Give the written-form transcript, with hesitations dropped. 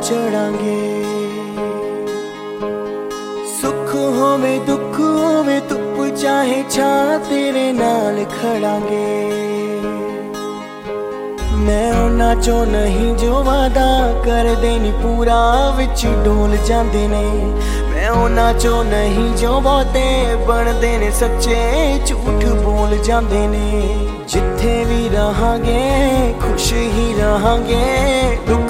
ਚੜਾਂਗੇ। ਸੁੱਖ ਹੋਵੇ ਦੁੱਖ ਹੋਵੇ ਧੁੱਪ ਚਾਹੇ ਛਾਂ ਤੇਰੇ ਨਾਲ ਖੜਾਂਗੇ। ਮੈਂ ਉਹਨਾਂ ਚੋਂ ਨਹੀਂ ਜੋ ਵਾਦਾ ਕਰਦੇ ਨੀ ਪੂਰਾ ਵਿੱਚ ਡੋਲ ਜਾਂਦੇ ਨੇ। ਮੈਂ ਉਹਨਾਂ ਚੋਂ ਨਹੀਂ ਜੋ ਬਹੁਤੇ ਬਣਦੇ ਨੇ ਸੱਚੇ ਝੂਠ ਬੋਲ ਜਾਂਦੇ ਨੇ। ਜਿੱਥੇ ਵੀ ਰਹਾਂਗੇ ਖੁਸ਼ ਹੀ ਰਹਾਂਗੇ, ਦੁੱਖ